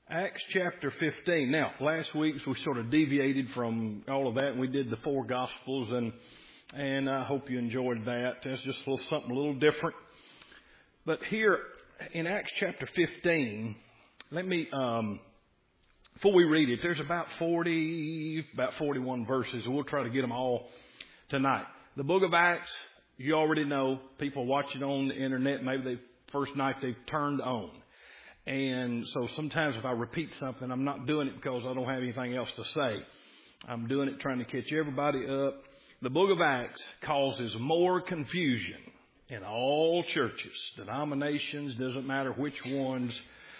Acts chapter 15. Now, last week we sort of deviated from all of that and we did the four Gospels and I hope you enjoyed that. That's just something a little different. But here in Acts chapter 15, let me, before we read it, there's about 41 verses. We'll try to get them all tonight. The book of Acts, you already know, people watching on the internet, maybe first night they've turned on. And so sometimes if I repeat something, I'm not doing it because I don't have anything else to say. I'm doing it trying to catch everybody up. The book of Acts causes more confusion in all churches, denominations, doesn't matter which ones,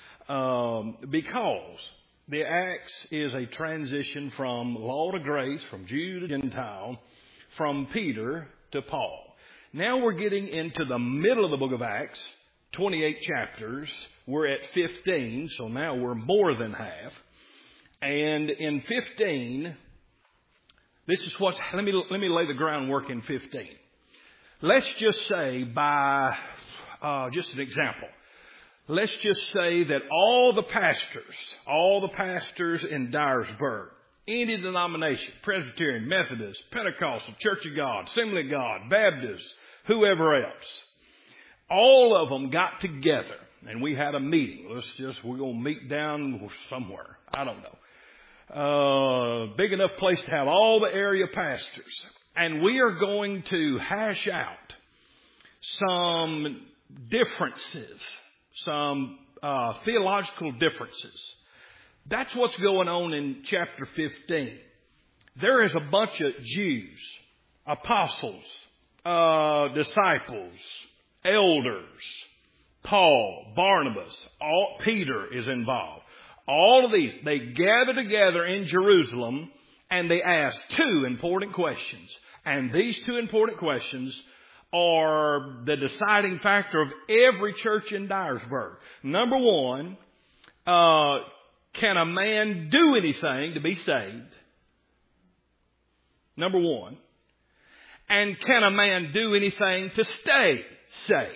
because the Acts is a transition from law to grace, from Jew to Gentile, from Peter to Paul. Now we're getting into the middle of the book of Acts, 28 chapters. We're at 15, so now we're more than half. And in 15, this is let me lay the groundwork in 15. Let's just say just an example. Let's just say that all the pastors in Dyersburg, any denomination, Presbyterian, Methodist, Pentecostal, Church of God, Assembly of God, Baptist, whoever else, all of them got together and we had a meeting. We're going to meet down somewhere. I don't know. Big enough place to have all the area pastors. And we are going to hash out some differences, some theological differences. That's what's going on in chapter 15. There is a bunch of Jews, apostles, disciples, elders, Paul, Barnabas, Peter is involved. All of these, they gather together in Jerusalem and they ask two important questions. And these two important questions are the deciding factor of every church in Dyersburg. Number one, can a man do anything to be saved? Number one. And can a man do anything to stay saved?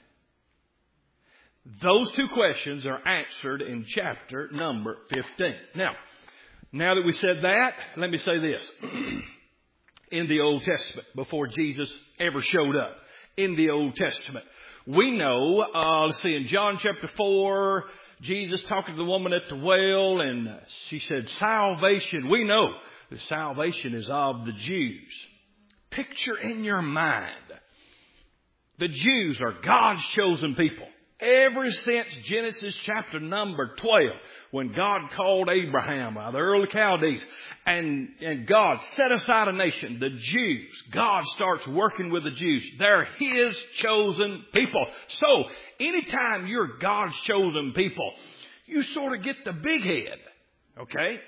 Those two questions are answered in chapter number 15. Now that we said that, let me say this. In the Old Testament, before Jesus ever showed up, in the Old Testament, we know, let's see, in John chapter 4, Jesus talking to the woman at the well, and she said, salvation, we know that salvation is of the Jews. Picture in your mind, the Jews are God's chosen people. Ever since Genesis chapter number 12, when God called Abraham out of the early Chaldees, and God set aside a nation, the Jews, God starts working with the Jews. They're His chosen people. So, anytime you're God's chosen people, you sort of get the big head. Okay?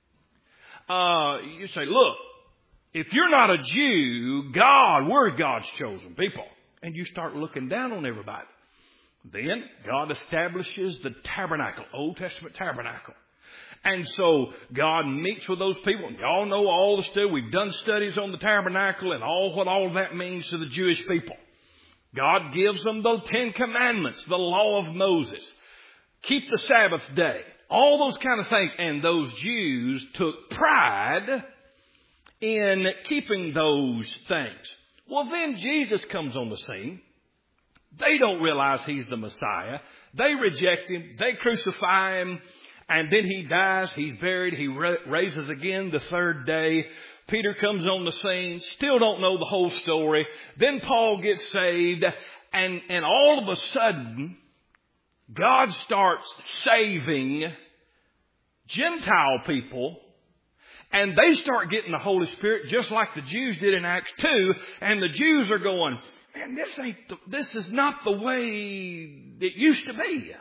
You say, look, if you're not a Jew, we're God's chosen people. And you start looking down on everybody. Then God establishes the tabernacle, Old Testament tabernacle. And so God meets with those people. Y'all know all the stuff. We've done studies on the tabernacle and what all that means to the Jewish people. God gives them the 10 Commandments, the law of Moses. Keep the Sabbath day. All those kind of things. And those Jews took pride in keeping those things. Well, then Jesus comes on the scene. They don't realize He's the Messiah. They reject Him. They crucify Him. And then He dies. He's buried. He raises again the third day. Peter comes on the scene. Still don't know the whole story. Then Paul gets saved. And all of a sudden, God starts saving Gentile people. And they start getting the Holy Spirit just like the Jews did in Acts 2. And the Jews are going, man, this is not the way it used to be.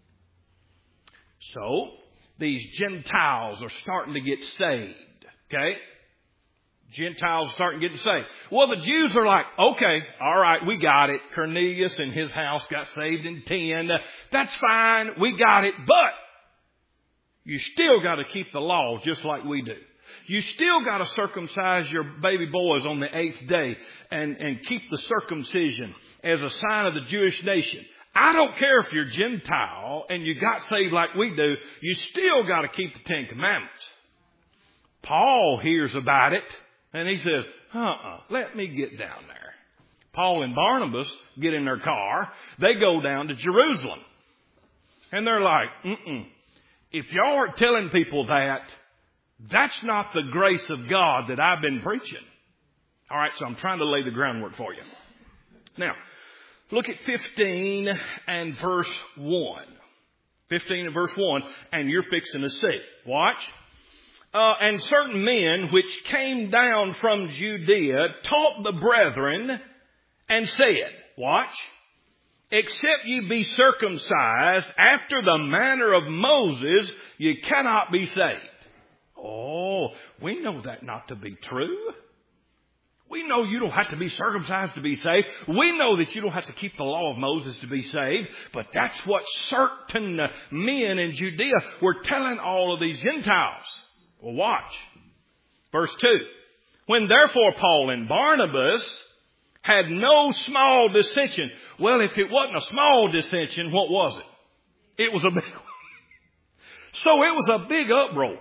So, these Gentiles are starting to get saved. Okay? Gentiles are starting getting saved. Well, the Jews are like, okay, all right, we got it. Cornelius and his house got saved in 10. That's fine. We got it. But you still got to keep the law just like we do. You still got to circumcise your baby boys on the 8th day and keep the circumcision as a sign of the Jewish nation. I don't care if you're Gentile and you got saved like we do, you still got to keep the Ten Commandments. Paul hears about it and he says, let me get down there. Paul and Barnabas get in their car. They go down to Jerusalem. And they're like, if y'all are telling people that, that's not the grace of God that I've been preaching. All right, so I'm trying to lay the groundwork for you. Now, look at 15 and verse 1. 15 and verse 1, and you're fixing to see. Watch. And certain men which came down from Judea taught the brethren and said, watch, except you be circumcised after the manner of Moses, you cannot be saved. Oh, we know that not to be true. We know you don't have to be circumcised to be saved. We know that you don't have to keep the law of Moses to be saved. But that's what certain men in Judea were telling all of these Gentiles. Well, watch. Verse 2. When therefore Paul and Barnabas had no small dissension. Well, if it wasn't a small dissension, what was it? It was a big one. So it was a big uproar.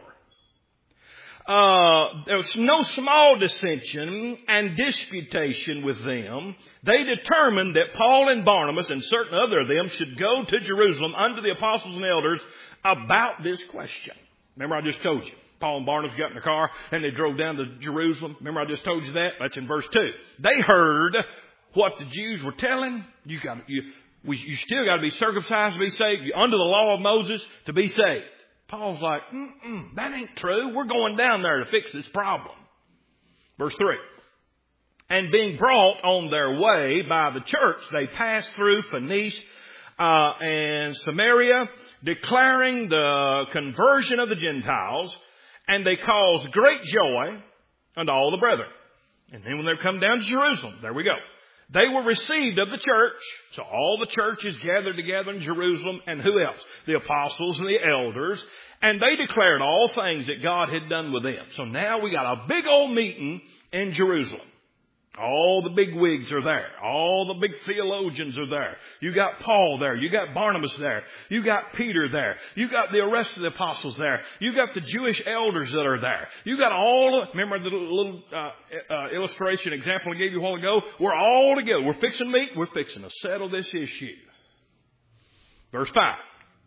There was no small dissension and disputation with them. They determined that Paul and Barnabas and certain other of them should go to Jerusalem unto the apostles and elders about this question. Remember I just told you. Paul and Barnabas got in the car and they drove down to Jerusalem. Remember I just told you that? That's in verse 2. They heard what the Jews were telling. You still got to be circumcised to be saved. You're under the law of Moses to be saved. Paul's like, that ain't true. We're going down there to fix this problem. Verse 3. And being brought on their way by the church, they passed through Phoenicia and Samaria, declaring the conversion of the Gentiles, and they caused great joy unto all the brethren. And then when they come down to Jerusalem, there we go. They were received of the church. So all the churches gathered together in Jerusalem. And who else? The apostles and the elders. And they declared all things that God had done with them. So now we got a big old meeting in Jerusalem. All the big wigs are there. All the big theologians are there. You got Paul there. You got Barnabas there. You got Peter there. You got the rest of the apostles there. You got the Jewish elders that are there. You got remember the little illustration example I gave you a while ago? We're all together. We're fixing to meet. We're fixing to settle this issue. Verse 5.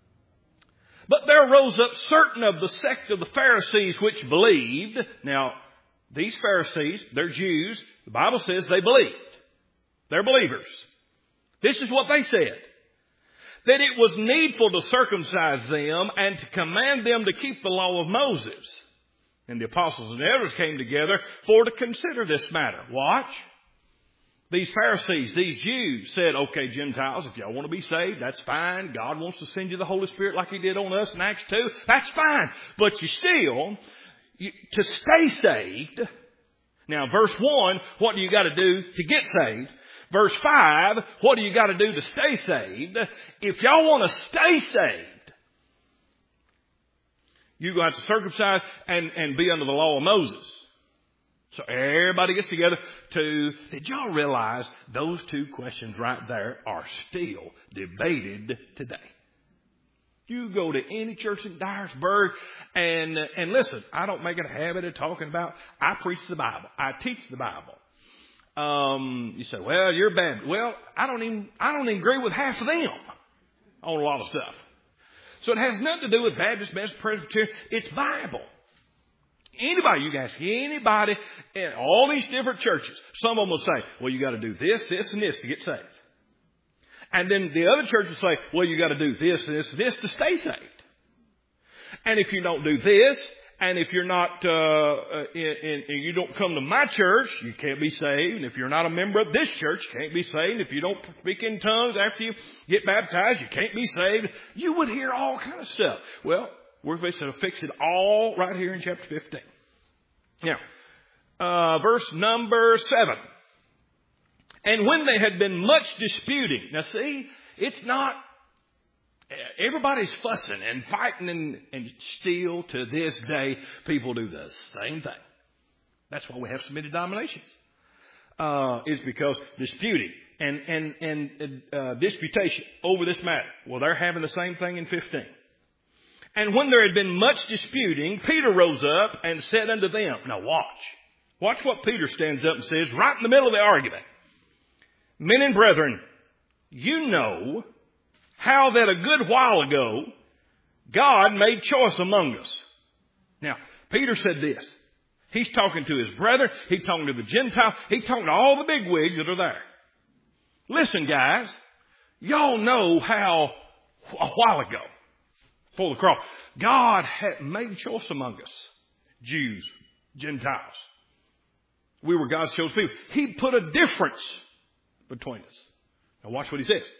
But there rose up certain of the sect of the Pharisees which believed. Now, these Pharisees, they're Jews. The Bible says they believed. They're believers. This is what they said. That it was needful to circumcise them and to command them to keep the law of Moses. And the apostles and elders came together for to consider this matter. Watch. These Pharisees, these Jews said, okay, Gentiles, if y'all want to be saved, that's fine. God wants to send you the Holy Spirit like He did on us in Acts 2. That's fine. But to stay saved. Now, verse 1, what do you got to do to get saved? Verse 5, what do you got to do to stay saved? If y'all want to stay saved, you're going to have to circumcise and be under the law of Moses. So everybody gets together did y'all realize those two questions right there are still debated today? You go to any church in Dyersburg and listen, I don't make it a habit of talking about, I preach the Bible. I teach the Bible. You say, well, you're bad. Well, I don't even agree with half of them on a lot of stuff. So it has nothing to do with Baptist, Methodist, Presbyterian. It's Bible. Anybody, you can ask anybody in all these different churches. Some of them will say, well, you got to do this, this, and this to get saved. And then the other churches say, well, you got to do this, this, this to stay saved. And if you don't do this, and if you're not, you don't come to my church, you can't be saved. And if you're not a member of this church, you can't be saved. If you don't speak in tongues after you get baptized, you can't be saved. You would hear all kind of stuff. Well, we're going to fix it all right here in chapter 15. Now, verse number 7. And when they had been much disputing. Now see, it's not, everybody's fussing and fighting and still to this day people do the same thing. That's why we have so many denominations. Is because disputing. and disputation over this matter. Well, they're having the same thing in 15. And when there had been much disputing, Peter rose up and said unto them, now watch. Watch what Peter stands up and says right in the middle of the argument. Men and brethren, you know how that a good while ago God made choice among us. Now, Peter said this. He's talking to his brethren. He's talking to the Gentiles. He's talking to all the bigwigs that are there. Listen, guys, y'all know how a while ago, before the cross, God had made choice among us. Jews, Gentiles. We were God's chosen people. He put a difference between us. Now watch what he says.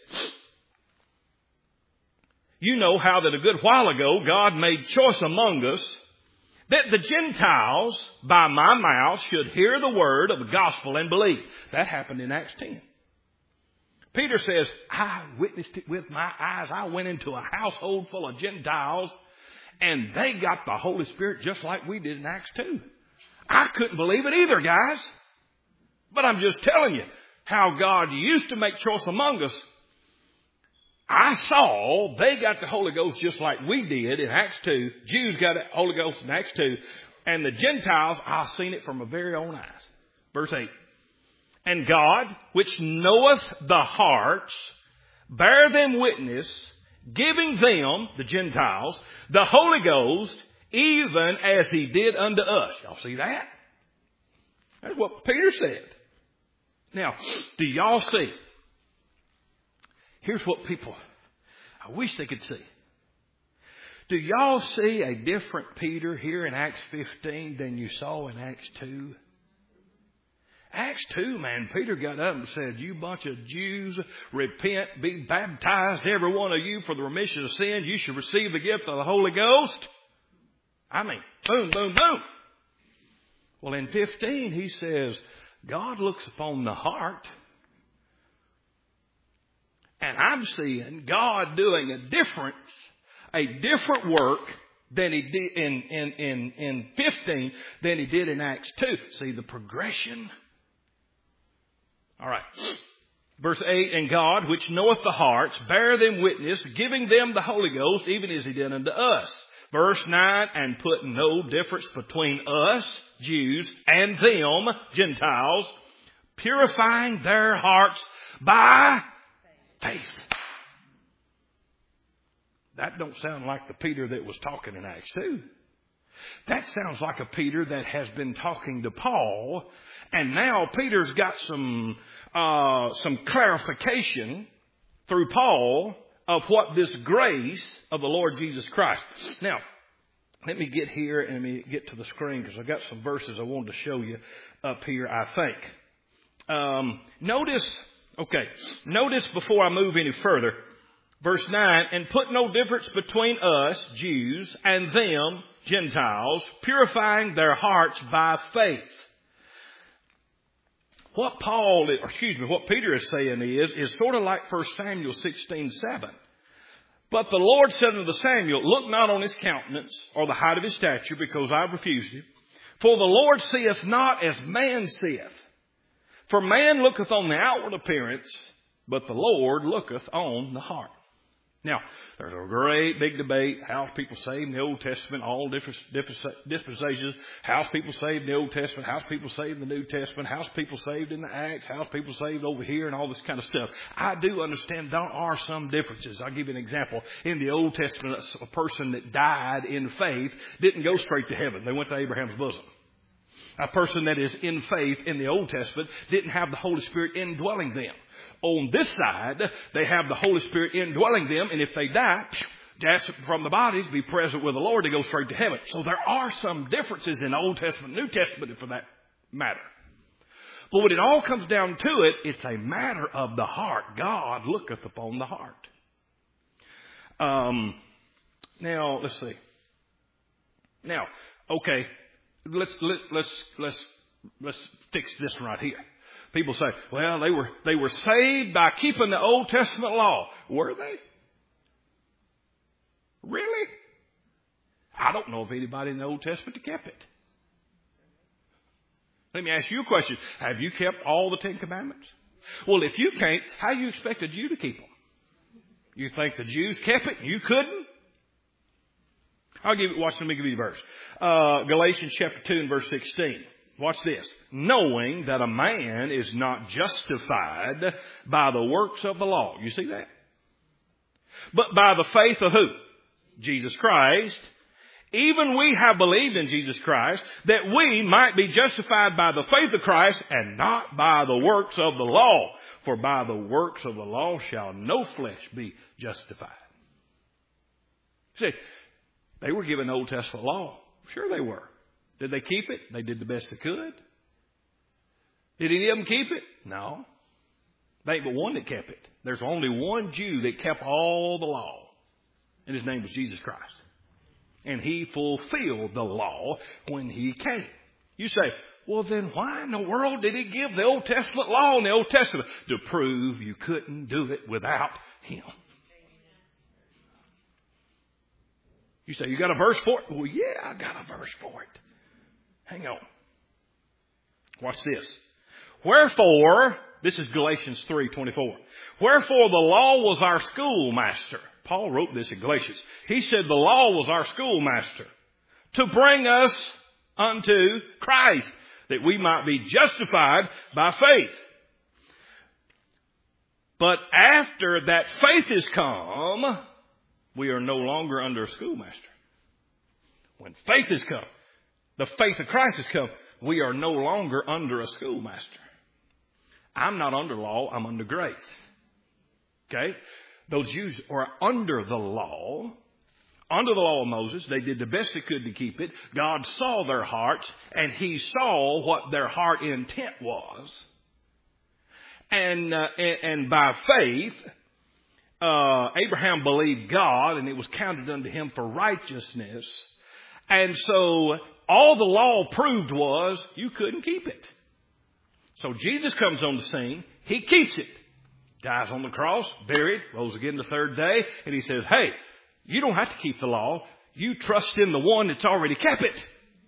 You know how that a good while ago God made choice among us that the Gentiles by my mouth should hear the word of the gospel and believe. That happened in Acts 10. Peter says, I witnessed it with my eyes. I went into a household full of Gentiles and they got the Holy Spirit just like we did in Acts 2. I couldn't believe it either, guys. But I'm just telling you how God used to make choice among us. I saw they got the Holy Ghost just like we did in Acts 2. Jews got the Holy Ghost in Acts 2. And the Gentiles, I've seen it from my very own eyes. Verse 8. And God, which knoweth the hearts, bear them witness, giving them, the Gentiles, the Holy Ghost, even as he did unto us. Y'all see that? That's what Peter said. Now, do y'all see? Here's what people, I wish they could see. Do y'all see a different Peter here in Acts 15 than you saw in Acts 2? Acts 2, man, Peter got up and said, you bunch of Jews, repent, be baptized, every one of you, for the remission of sins. You should receive the gift of the Holy Ghost. I mean, boom, boom, boom. Well, in 15, he says, God looks upon the heart. And I'm seeing God doing a different work than he did in 15 than he did in Acts 2. See the progression? All right. Verse 8, and God, which knoweth the hearts, bear them witness, giving them the Holy Ghost, even as he did unto us. Verse 9, and put no difference between us, Jews, and them, Gentiles, purifying their hearts by faith. That don't sound like the Peter that was talking in Acts 2. That sounds like a Peter that has been talking to Paul, and now Peter's got some clarification through Paul of what this grace of the Lord Jesus Christ. Now, let me get here and let me get to the screen because I've got some verses I wanted to show you up here, I think. Notice before I move any further, verse 9, and put no difference between us, Jews, and them, Gentiles, purifying their hearts by faith. What Peter is saying is sort of like 1 Samuel 16:7. But the Lord said unto Samuel, look not on his countenance or the height of his stature, because I refused him. For the Lord seeth not as man seeth. For man looketh on the outward appearance, but the Lord looketh on the heart. Now, there's a great big debate. How's people saved in the Old Testament? All different dispensations. How's people saved in the Old Testament? How's people saved in the New Testament? How's people saved in the Acts? How's people saved over here? And all this kind of stuff. I do understand there are some differences. I'll give you an example. In the Old Testament, a person that died in faith didn't go straight to heaven. They went to Abraham's bosom. A person that is in faith in the Old Testament didn't have the Holy Spirit indwelling them. On this side, they have the Holy Spirit indwelling them, and if they die, that's from the bodies, be present with the Lord, to go straight to heaven. So there are some differences in the Old Testament, New Testament, for that matter. But when it all comes down to it, it's a matter of the heart. God looketh upon the heart. Now, let's see. Now, okay, let's fix this one right here. People say, well, they were saved by keeping the Old Testament law. Were they? Really? I don't know of anybody in the Old Testament that kept it. Let me ask you a question. Have you kept all the 10 Commandments? Well, if you can't, how do you expect a Jew to keep them? You think the Jews kept it and you couldn't? Let me give you the verse. Galatians chapter 2 and verse 16. Watch this. Knowing that a man is not justified by the works of the law. You see that? But by the faith of who? Jesus Christ. Even we have believed in Jesus Christ, that we might be justified by the faith of Christ and not by the works of the law. For by the works of the law shall no flesh be justified. See, they were given Old Testament law. Sure they were. Did they keep it? They did the best they could. Did any of them keep it? No. There ain't but one that kept it. There's only one Jew that kept all the law. And his name was Jesus Christ. And he fulfilled the law when he came. You say, well then why in the world did he give the Old Testament law in the Old Testament? To prove you couldn't do it without him. You say, you got a verse for it? Well, yeah, I got a verse for it. Hang on. Watch this. Wherefore, this is Galatians 3:24. Wherefore the law was our schoolmaster. Paul wrote this in Galatians. He said the law was our schoolmaster to bring us unto Christ, that we might be justified by faith. But after that faith is come, we are no longer under a schoolmaster. When faith has come, the faith of Christ has come, we are no longer under a schoolmaster. I'm not under law, I'm under grace. Okay? Those Jews are under the law of Moses. They did the best they could to keep it. God saw their hearts, and he saw what their heart intent was. And by faith, Abraham believed God, and it was counted unto him for righteousness. And so all the law proved was you couldn't keep it. So Jesus comes on the scene. He keeps it. Dies on the cross, buried, rose again the third day. And he says, hey, you don't have to keep the law. You trust in the one that's already kept it.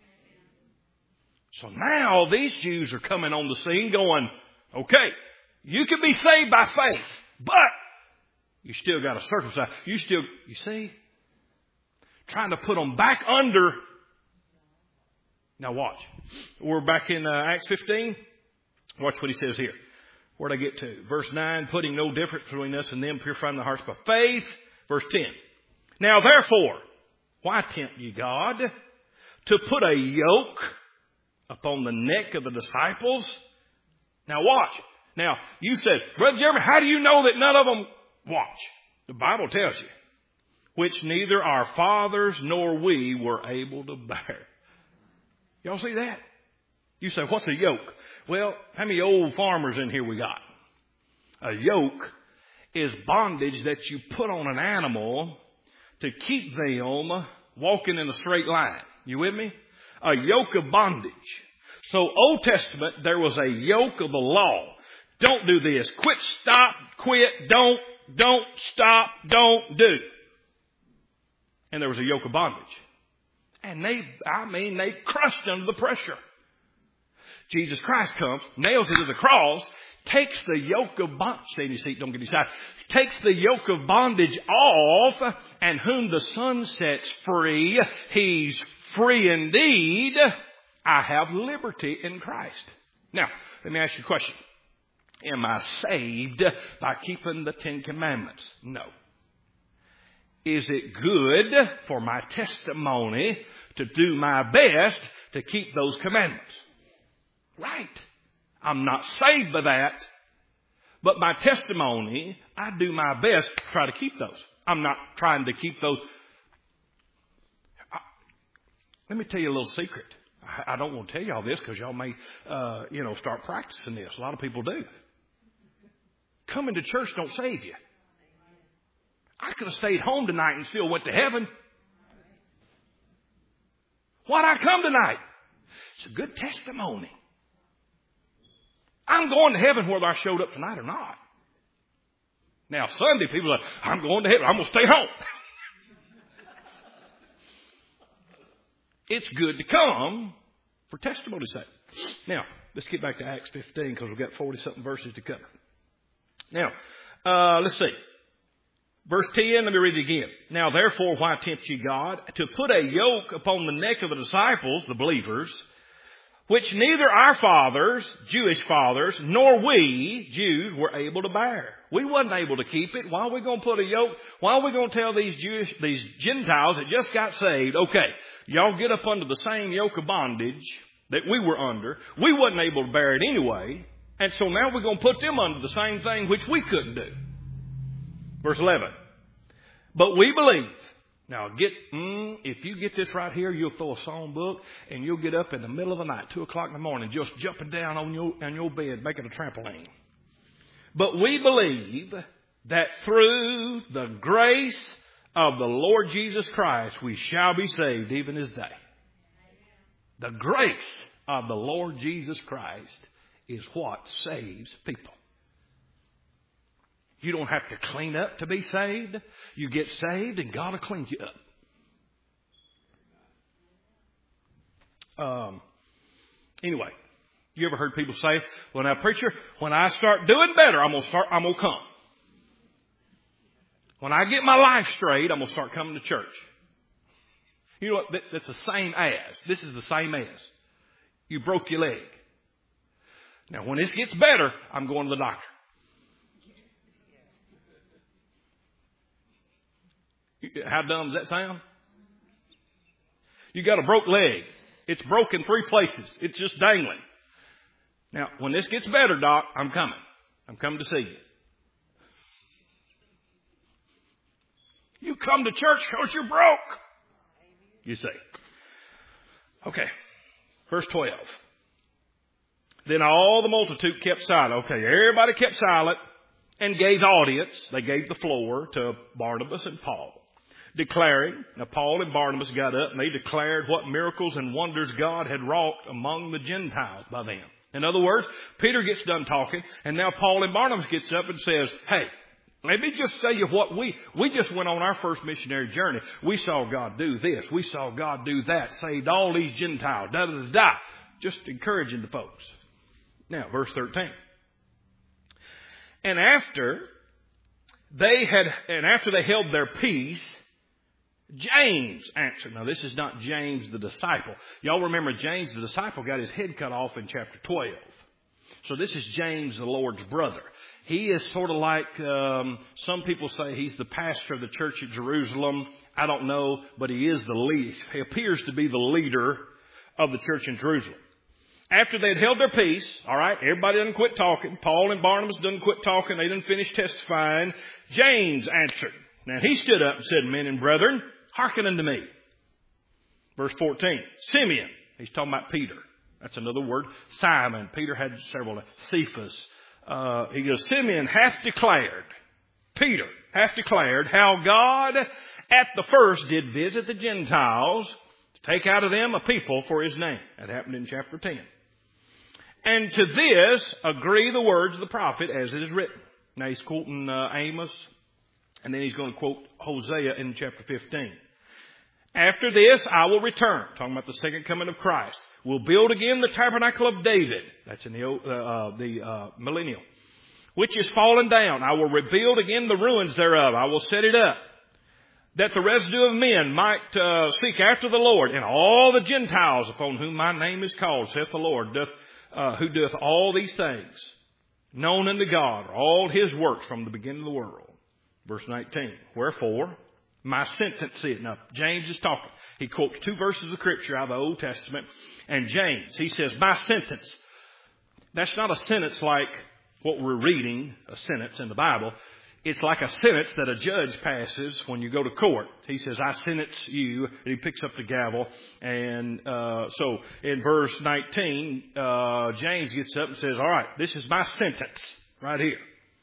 So now these Jews are coming on the scene going, okay, you can be saved by faith, but you still got to circumcise. You see, trying to put them back under. Now watch. We're back in Acts 15. Watch what he says here. Where'd I get to? Verse 9, putting no difference between us and them, purifying the hearts by faith. Verse 10. Now therefore, why tempt ye God to put a yoke upon the neck of the disciples? Now watch. Now, you said, Brother Jeremy, how do you know that none of them watch? The Bible tells you. Which neither our fathers nor we were able to bear. Y'all see that? You say, what's a yoke? Well, how many old farmers in here we got? A yoke is bondage that you put on an animal to keep them walking in a straight line. You with me? A yoke of bondage. So Old Testament, there was a yoke of the law. Don't do this. Quit, stop, quit, don't, stop, don't do. And there was a yoke of bondage. And they crushed under the pressure. Jesus Christ comes, nails it to the cross, takes the yoke of bondage. Stay in your seat, don't get excited. Takes the yoke of bondage off, and whom the Son sets free, he's free indeed. I have liberty in Christ. Now, let me ask you a question. Am I saved by keeping the 10 Commandments? No. Is it good for my testimony to do my best to keep those commandments? Right. I'm not saved by that. But my testimony, I do my best to try to keep those. I'm not trying to keep those. Let me tell you a little secret. I don't want to tell y'all this because y'all may, start practicing this. A lot of people do. Coming to church don't save you. I could have stayed home tonight and still went to heaven. Why'd I come tonight? It's a good testimony. I'm going to heaven whether I showed up tonight or not. Now, Sunday, people are like, I'm going to heaven. I'm going to stay home. It's good to come for testimony's sake. Now, let's get back to Acts 15 because we've got 40-something verses to cover. Now, let's see. Verse 10, let me read it again. Now therefore, why tempt ye God to put a yoke upon the neck of the disciples, the believers, which neither our fathers, Jewish fathers, nor we, Jews, were able to bear. We wasn't able to keep it. Why are we going to put a yoke? Why are we going to tell these Gentiles that just got saved, okay, y'all get up under the same yoke of bondage that we were under. We wasn't able to bear it anyway. And so now we're going to put them under the same thing which we couldn't do. Verse 11. But we believe. Now if you get this right here, you'll throw a song book and you'll get up in the middle of the night, 2 o'clock in the morning, just jumping down on your bed, making a trampoline. But we believe that through the grace of the Lord Jesus Christ, we shall be saved even this day. The grace of the Lord Jesus Christ is what saves people. You don't have to clean up to be saved. You get saved and God will clean you up. Anyway, you ever heard people say, well now preacher, when I start doing better, I'm going to come. When I get my life straight, I'm going to start coming to church. You know what? That's the same as. This is the same as. You broke your leg. Now when this gets better, I'm going to the doctor. How dumb does that sound? You got a broke leg. It's broken 3 places. It's just dangling. Now, when this gets better, Doc, I'm coming. I'm coming to see you. You come to church because you're broke. You say. Okay. Verse 12. Then all the multitude kept silent. Okay, everybody kept silent and gave audience. They gave the floor to Barnabas and Paul. Declaring, now Paul and Barnabas got up and they declared what miracles and wonders God had wrought among the Gentiles by them. In other words, Peter gets done talking and now Paul and Barnabas gets up and says, hey, let me just tell you what we just went on our first missionary journey. We saw God do this. We saw God do that. Saved all these Gentiles. Da, da, da, da. Just encouraging the folks. Now, verse 13. And after they held their peace, James answered. Now, this is not James the disciple. Y'all remember James the disciple got his head cut off in chapter 12. So this is James the Lord's brother. He is sort of like, some people say he's the pastor of the church at Jerusalem. I don't know, but he is the lead. He appears to be the leader of the church in Jerusalem. After they'd held their peace, all right, everybody didn't quit talking. Paul and Barnabas didn't quit talking. They didn't finish testifying. James answered. Now he stood up and said, men and brethren, hearken unto me. Verse 14. Simeon. He's talking about Peter. That's another word. Simon. Peter had several. Cephas. He goes, Simeon hath declared. Peter hath declared how God at the first did visit the Gentiles to take out of them a people for his name. That happened in chapter 10. And to this agree the words of the prophet as it is written. Now he's quoting Amos. And then he's going to quote Hosea in chapter 15. After this, I will return. Talking about the second coming of Christ. We'll build again the tabernacle of David. That's in the millennial. Which is fallen down. I will rebuild again the ruins thereof. I will set it up. That the residue of men might seek after the Lord. And all the Gentiles upon whom my name is called, saith the Lord, who doth all these things, known unto God, all his works from the beginning of the world. Verse 19. Wherefore, my sentence is. Now, James is talking. He quotes 2 verses of Scripture out of the Old Testament. And James, he says, my sentence. That's not a sentence like what we're reading, a sentence in the Bible. It's like a sentence that a judge passes when you go to court. He says, I sentence you. And he picks up the gavel. And so in verse 19, James gets up and says, all right, this is my sentence right here.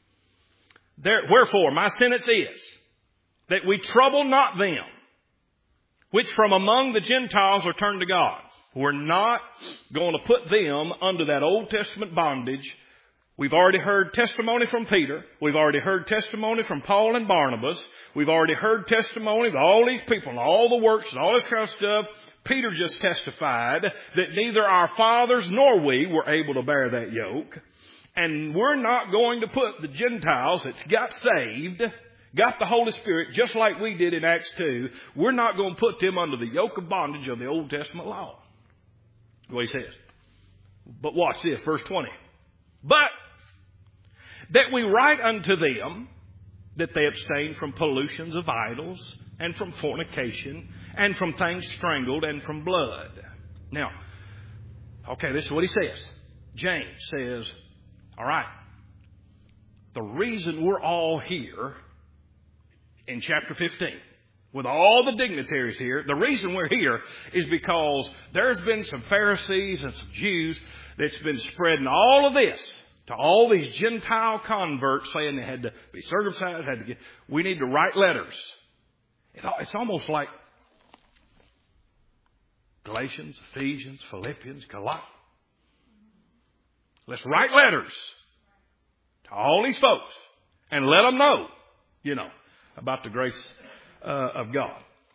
Wherefore, my sentence is that we trouble not them which from among the Gentiles are turned to God. We're not going to put them under that Old Testament bondage. We've already heard testimony from Peter. We've already heard testimony from Paul and Barnabas. We've already heard testimony of all these people and all the works and all this kind of stuff. Peter just testified that neither our fathers nor we were able to bear that yoke. And we're not going to put the Gentiles that's got saved, got the Holy Spirit, just like we did in Acts 2, we're not going to put them under the yoke of bondage of the Old Testament law. That's what he says. But watch this, verse 20. But that we write unto them that they abstain from pollutions of idols, and from fornication, and from things strangled, and from blood. Now, okay, this is what he says. James says, all right, the reason we're all here in chapter 15, with all the dignitaries here, the reason we're here is because there's been some Pharisees and some Jews that's been spreading all of this to all these Gentile converts, saying they had to be circumcised, we need to write letters. It's almost like Galatians, Ephesians, Philippians, Colossians. Let's write letters to all these folks and let them know, about the grace of God.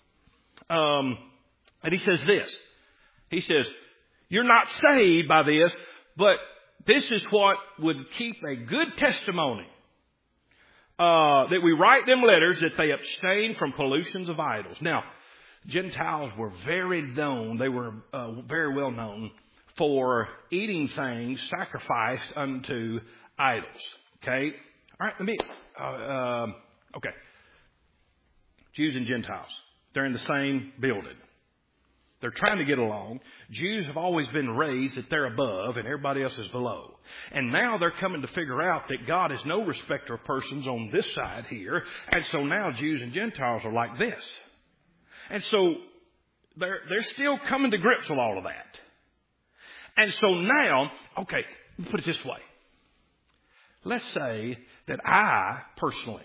And he says this. He says, you're not saved by this, but this is what would keep a good testimony. That we write them letters that they abstain from pollutions of idols. Now, Gentiles were very known. They were very well known for eating things sacrificed unto idols. Okay? All right, okay. Jews and Gentiles. They're in the same building. They're trying to get along. Jews have always been raised that they're above and everybody else is below. And now they're coming to figure out that God is no respecter of persons on this side here. And so now Jews and Gentiles are like this. And so they're still coming to grips with all of that. And so now, okay, let me put it this way. Let's say that I personally,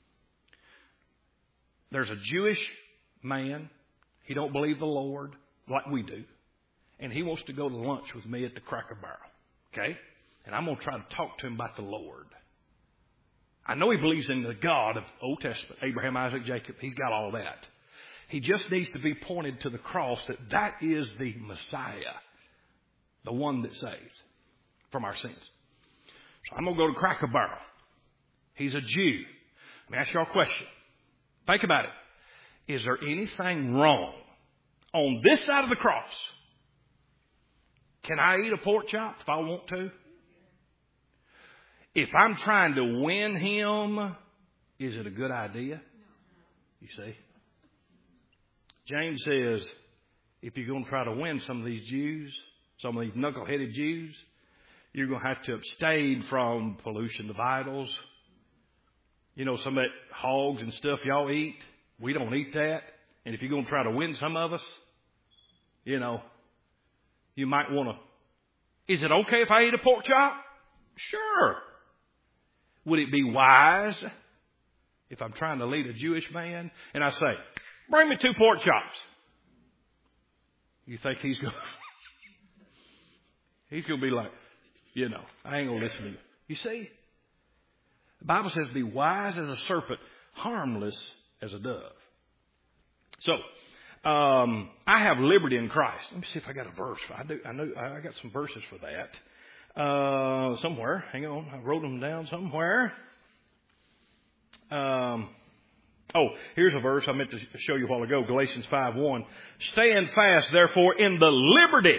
there's a Jewish man, he don't believe the Lord like we do, and he wants to go to lunch with me at the Cracker Barrel, okay? And I'm going to try to talk to him about the Lord. I know he believes in the God of Old Testament, Abraham, Isaac, Jacob. He's got all that. He just needs to be pointed to the cross that is the Messiah, the one that saves from our sins. So I'm going to go to Cracker Barrel. He's a Jew. Let me ask you all a question. Think about it. Is there anything wrong on this side of the cross? Can I eat a pork chop if I want to? If I'm trying to win him, is it a good idea? You see? James says, if you're going to try to win some of these Jews, some of these knuckleheaded Jews, you're going to have to abstain from pollution of idols. Some of that hogs and stuff y'all eat, we don't eat that. And if you're going to try to win some of us, you might want to. Is it okay if I eat a pork chop? Sure. Would it be wise if I'm trying to lead a Jewish man and I say, bring me 2 pork chops? You think he's going to be like, I ain't going to listen to you. You see? The Bible says, be wise as a serpent, harmless as a dove. So, I have liberty in Christ. Let me see if I got a verse. I know I got some verses for that. Somewhere. Hang on. I wrote them down somewhere. Here's a verse I meant to show you a while ago. Galatians 5:1. Stand fast, therefore, in the liberty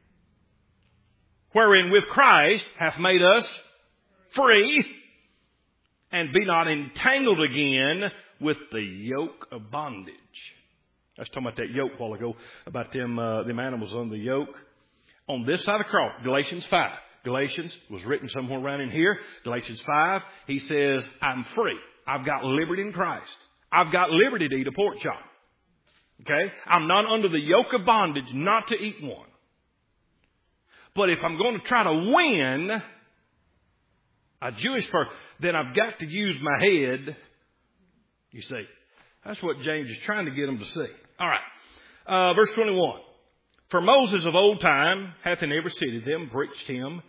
wherein with Christ hath made us free, and be not entangled again with the yoke of bondage. I was talking about that yoke a while ago, about them animals on the yoke. On this side of the cross, Galatians 5. Galatians was written somewhere around in here. Galatians 5, he says, I'm free. I've got liberty in Christ. I've got liberty to eat a pork chop. Okay? I'm not under the yoke of bondage not to eat one. But if I'm going to try to win a Jewish person, then I've got to use my head. You see, that's what James is trying to get them to see. All right. Verse 21. For Moses of old time hath in every city them preached him,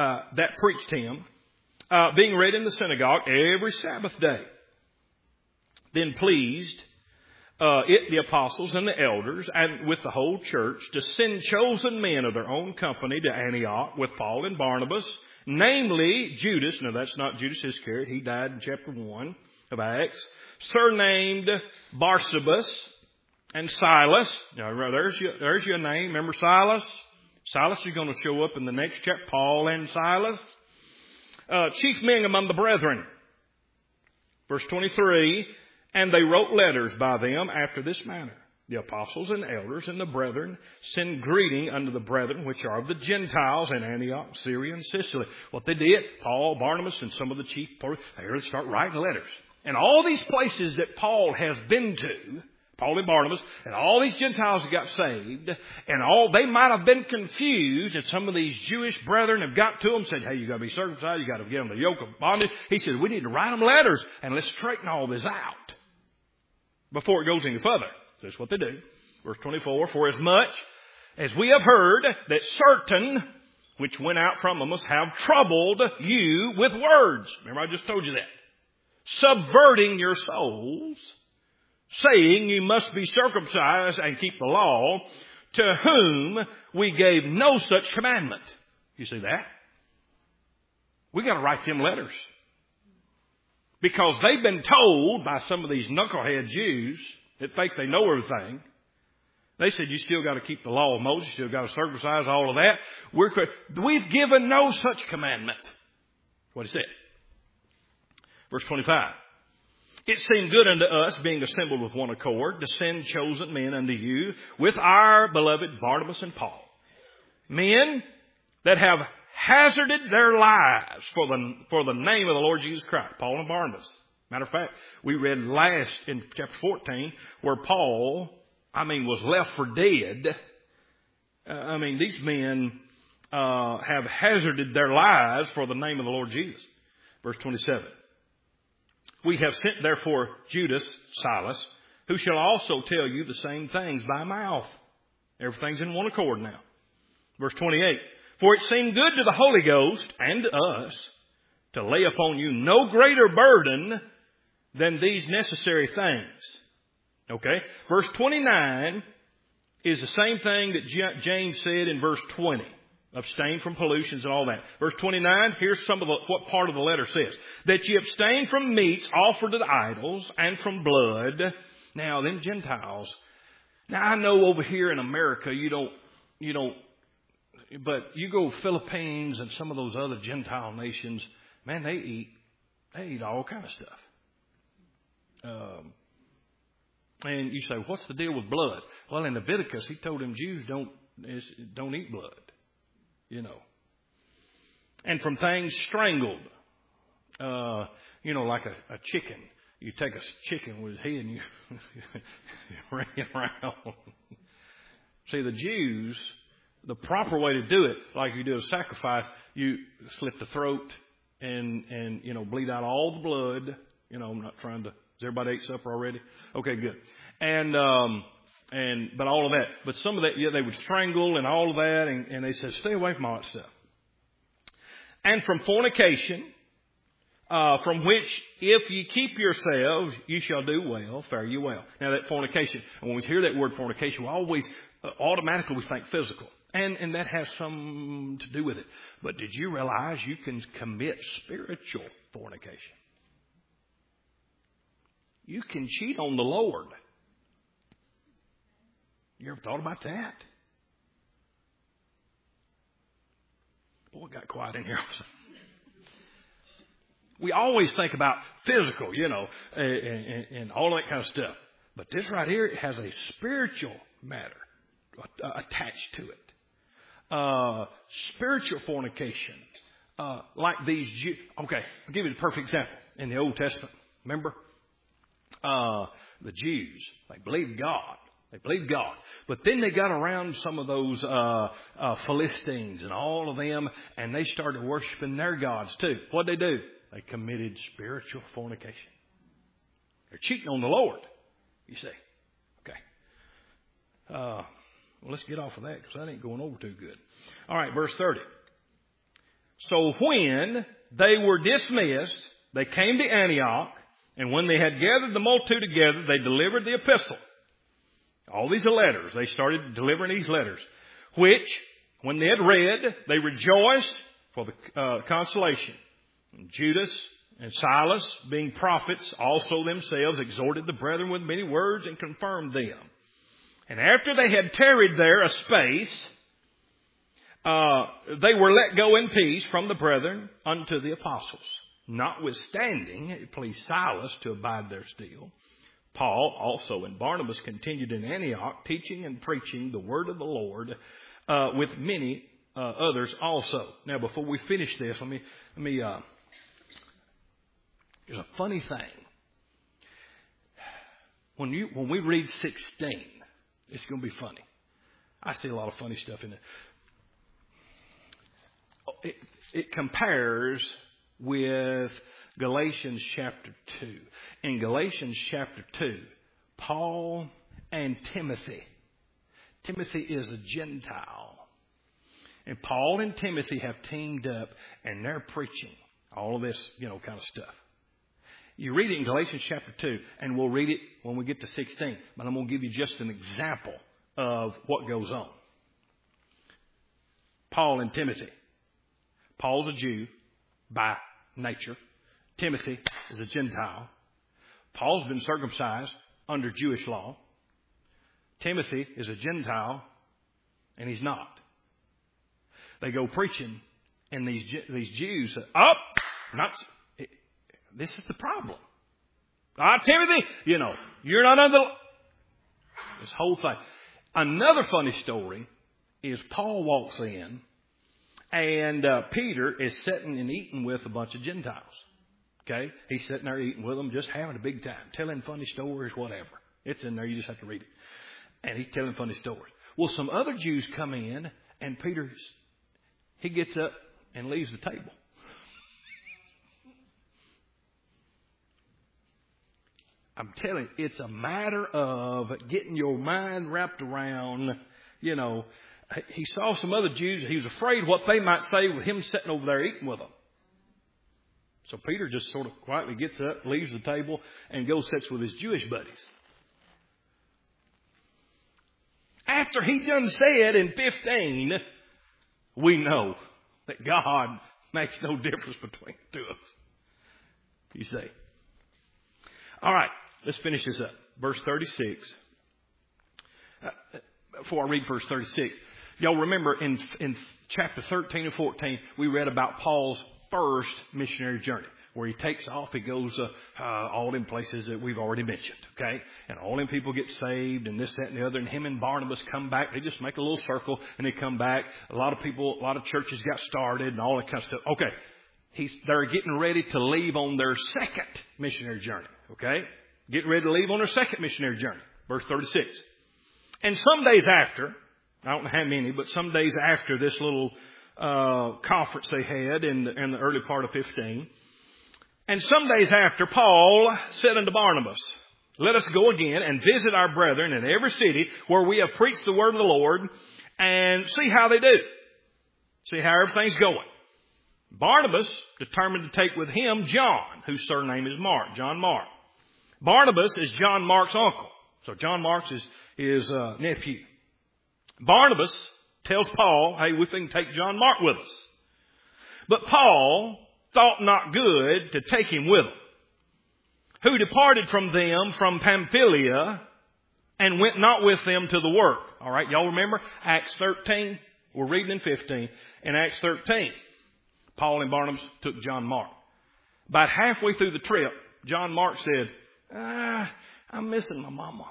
being read in the synagogue every Sabbath day. Then pleased it the apostles and the elders and with the whole church to send chosen men of their own company to Antioch with Paul and Barnabas, namely Judas. No, that's not Judas Iscariot. He died in chapter 1 of Acts. Surnamed Barsabas and Silas. Now, there's your name. Remember Silas? Silas is going to show up in the next chapter. Paul and Silas. Chief men among the brethren. Verse 23, and they wrote letters by them after this manner. The apostles and elders and the brethren send greeting unto the brethren which are of the Gentiles in Antioch, Syria, and Sicily. What they did, Paul, Barnabas, and some of the chief, they start writing letters. And all these places that Paul has been to, Paul and Barnabas, and all these Gentiles that got saved, and they might have been confused, and some of these Jewish brethren have got to them and said, hey, you got to be circumcised, you got to give them the yoke of bondage. He said, we need to write them letters, and let's straighten all this out before it goes any further. So that's what they do. Verse 24, for as much as we have heard that certain which went out from us have troubled you with words. Remember, I just told you that. Subverting your souls, saying you must be circumcised and keep the law, to whom we gave no such commandment. You see that? We got to write them letters. Because they've been told by some of these knucklehead Jews that think they know everything. They said you still got to keep the law of Moses, you still got to circumcise, all of that. We've given no such commandment. That's what he said. Verse 25. It seemed good unto us, being assembled with one accord, to send chosen men unto you with our beloved Barnabas and Paul. Men that have hazarded their lives for the name of the Lord Jesus Christ. Paul and Barnabas. Matter of fact, we read last in chapter 14 where Paul, was left for dead. These men have hazarded their lives for the name of the Lord Jesus. Verse 27. We have sent therefore Judas, Silas, who shall also tell you the same things by mouth. Everything's in one accord now. Verse 28. For it seemed good to the Holy Ghost and to us to lay upon you no greater burden than these necessary things. Okay? Verse 29 is the same thing that James said in verse 20. Abstain from pollutions and all that. Verse 29, here's some of what part of the letter says. That ye abstain from meats offered to the idols and from blood. Now, them Gentiles. Now, I know over here in America, you don't, but you go Philippines and some of those other Gentile nations, man, they eat all kind of stuff. And you say, what's the deal with blood? Well, in Leviticus, he told them Jews don't eat blood. And from things strangled, like a chicken. You take a chicken with his head and you ring it around. See, the Jews, the proper way to do it, like you do a sacrifice, you slit the throat and bleed out all the blood. I'm not trying to. Has everybody ate supper already? Okay, good. But all of that. But some of that, they would strangle and all of that, and they said, stay away from all that stuff. And from fornication, from which if ye keep yourselves, you shall do well, fare you well. Now that fornication, and when we hear that word fornication, we always automatically we think physical. And that has some to do with it. But did you realize you can commit spiritual fornication? You can cheat on the Lord. You ever thought about that? Boy, it got quiet in here. We always think about physical, and all that kind of stuff. But this right here, it has a spiritual matter attached to it. Spiritual fornication. Like these Jews. Okay, I'll give you the perfect example. In the Old Testament, remember? The Jews, they believed God. They believed God. But then they got around some of those Philistines and all of them, and they started worshiping their gods too. What'd they do? They committed spiritual fornication. They're cheating on the Lord, you see. Okay. Well, let's get off of that because that ain't going over too good. All right, verse 30. So when they were dismissed, they came to Antioch, and when they had gathered the multitude together, they delivered the epistle. All these are letters. They started delivering these letters, which, when they had read, they rejoiced for the consolation. And Judas and Silas, being prophets, also themselves exhorted the brethren with many words and confirmed them. And after they had tarried there a space, they were let go in peace from the brethren unto the apostles. Notwithstanding, it pleased Silas to abide there still. Paul also and Barnabas continued in Antioch, teaching and preaching the word of the Lord with many others also. Now, before we finish this, let me. There's a funny thing. When we read 16, it's going to be funny. I see a lot of funny stuff in it. It compares with Galatians chapter 2. In Galatians chapter 2, Paul and Timothy. Timothy is a Gentile. And Paul and Timothy have teamed up and they're preaching all of this, kind of stuff. You read it in Galatians chapter 2, and we'll read it when we get to 16. But I'm going to give you just an example of what goes on. Paul and Timothy. Paul's a Jew by nature. Timothy is a Gentile. Paul's been circumcised under Jewish law. Timothy is a Gentile, and he's not. They go preaching, and these Jews say, this is the problem. Timothy, you're not under this whole thing. Another funny story is Paul walks in, and Peter is sitting and eating with a bunch of Gentiles. Okay? He's sitting there eating with them, just having a big time, telling funny stories, whatever. It's in there. You just have to read it. And he's telling funny stories. Well, some other Jews come in, and he gets up and leaves the table. I'm telling you, it's a matter of getting your mind wrapped around, he saw some other Jews. He was afraid what they might say with him sitting over there eating with them. So Peter just sort of quietly gets up, leaves the table, and goes sits with his Jewish buddies. After he done said in 15, we know that God makes no difference between the two of us. You see. All right, let's finish this up. Verse 36. Before I read verse 36, y'all remember in chapter 13 and 14, we read about Paul's first missionary journey, where he takes off, he goes all in places that we've already mentioned, okay? And all them people get saved and this, that, and the other, and him and Barnabas come back. They just make a little circle and they come back. A lot of churches got started and all that kind of stuff. Okay, they're getting ready to leave on their second missionary journey, okay? Getting ready to leave on their second missionary journey, verse 36. And some days after, I don't know how many, but some days after this little conference they had in the early part of 15. And some days after, Paul said unto Barnabas, let us go again and visit our brethren in every city where we have preached the word of the Lord and see how they do. See how everything's going. Barnabas determined to take with him John, whose surname is Mark, John Mark. Barnabas is John Mark's uncle. So John Mark's is his nephew. Barnabas tells Paul, hey, we can take John Mark with us. But Paul thought not good to take him with him, who departed from them from Pamphylia and went not with them to the work. All right, y'all remember Acts 13? We're reading in 15. In Acts 13, Paul and Barnabas took John Mark. About halfway through the trip, John Mark said, I'm missing my mama.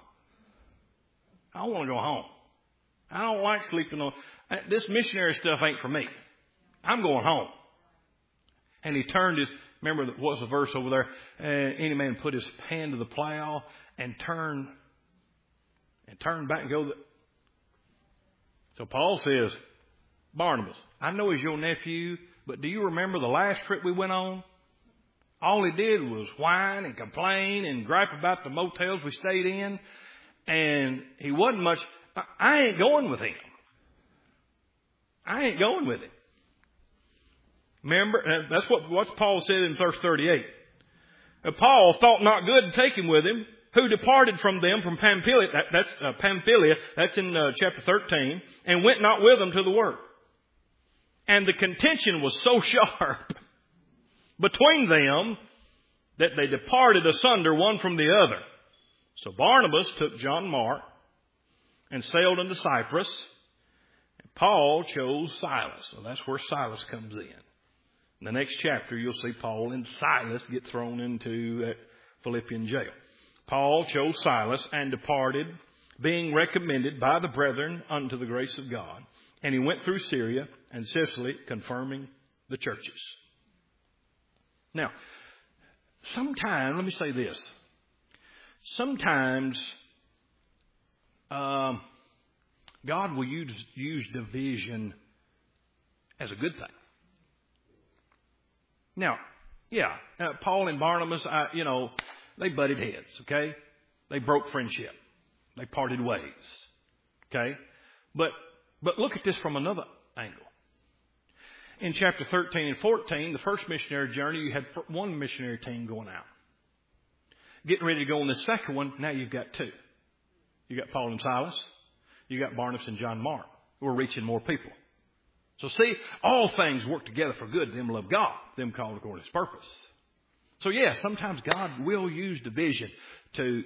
I want to go home. I don't like sleeping on. This missionary stuff ain't for me. I'm going home. And he turned his, remember what's the verse over there? Any man put his hand to the plow and turn back and go. So Paul says, Barnabas, I know he's your nephew, but do you remember the last trip we went on? All he did was whine and complain and gripe about the motels we stayed in. And he wasn't much. I ain't going with him. I ain't going with him. Remember, that's what Paul said in verse 38. Paul thought not good to take him with him, who departed from them from Pamphylia. That's Pamphylia. That's in chapter 13, and went not with them to the work. And the contention was so sharp between them that they departed asunder one from the other. So Barnabas took John Mark and sailed into Cyprus. And Paul chose Silas. So that's where Silas comes in. In the next chapter, you'll see Paul and Silas get thrown into that Philippian jail. Paul chose Silas and departed, being recommended by the brethren unto the grace of God. And he went through Syria and Sicily, confirming the churches. Now, sometimes, let me say this. Sometimes God will use division as a good thing. Now, Paul and Barnabas, they butted heads, okay? They broke friendship. They parted ways, okay? But look at this from another angle. In chapter 13 and 14, the first missionary journey, you had one missionary team going out. Getting ready to go on the second one, now you've got two. You got Paul and Silas. You got Barnabas and John Mark. We're reaching more people. So see, all things work together for good. Them love God, them called according to His purpose. So sometimes God will use division to,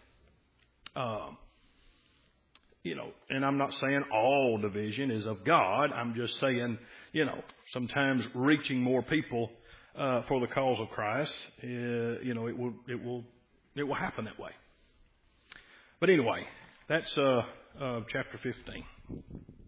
and I'm not saying all division is of God. I'm just saying, sometimes reaching more people for the cause of Christ, it will happen that way. But anyway, that's chapter 15.